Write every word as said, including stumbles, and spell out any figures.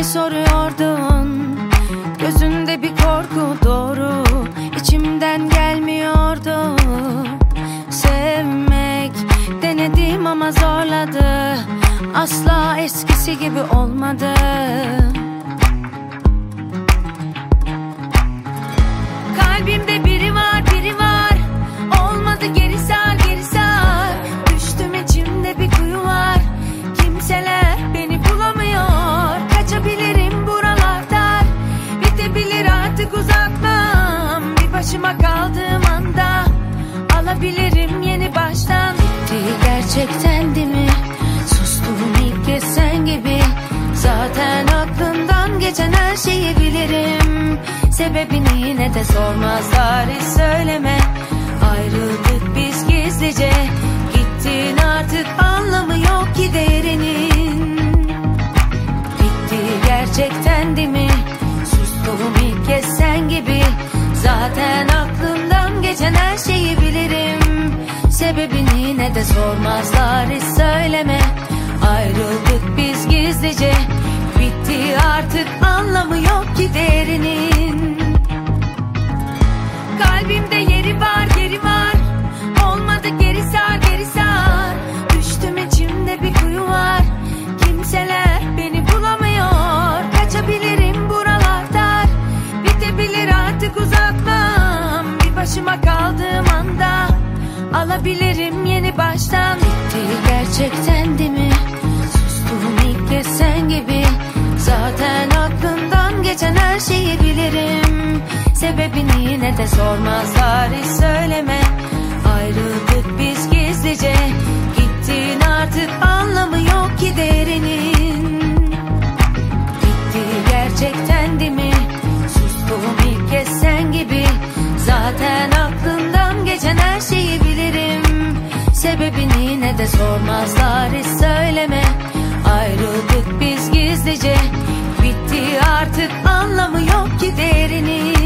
soruyordun. Gözünde bir korku doğru, içimden gelmiyordu. Sevmek denedim ama zorladı, asla eskisi gibi olmadı. Kalbimde biri var, biri var, olmadı geri sar, geri sar. Düştüm içimde bir kuyu var, kimseler beni bulamıyor. Kaçabilirim buralardan, bitebilir artık uzaktan. Bir başıma kaldığım anda alabilirim yeni baştan. Bitti gerçekten değil mi? Sustum ilk kez sen gibi. Zaten aklından geçen her şeyi bilirim. Sebebini yine de sormazlar, hiç söyleme. Ayrıldık biz gizlice, gittin artık anlamı yok ki değerinin. Bitti gerçekten değil mi? Sustum ilk kez sen gibi. Zaten aklımdan geçen her şeyi bilirim. Sebebini yine de sormazlar, hiç söyleme. Ayrıldık biz gizlice, bitti artık anlamı yok ki değerinin. Kalbimde yeri var, yeri var, olmadı geri sar, geri sar. Düştüm içimde bir kuyu var, kimseler beni bulamıyor. Kaçabilirim buralardan, bitebilir artık uzaktan. Bir başıma kaldığım anda alabilirim yeni baştan. Bitti gerçekten değil mi? Sustum ilk kez sen gibi. Zaten aklımdan geçen her şeyi bilirim. Sebebini yine de sormazlar, hiç söyleme. Ayrıldık biz gizlice, gittin artık anlamı yok ki değerinin. Bitti gerçekten değil mi? Sustum ilk kez sen gibi. Zaten aklımdan geçen her şeyi bilirim. Sebebini yine de sormazlar, hiç söyleme. Ayrıldık biz gizlice, bitti artık anlamı yok ki değerinin.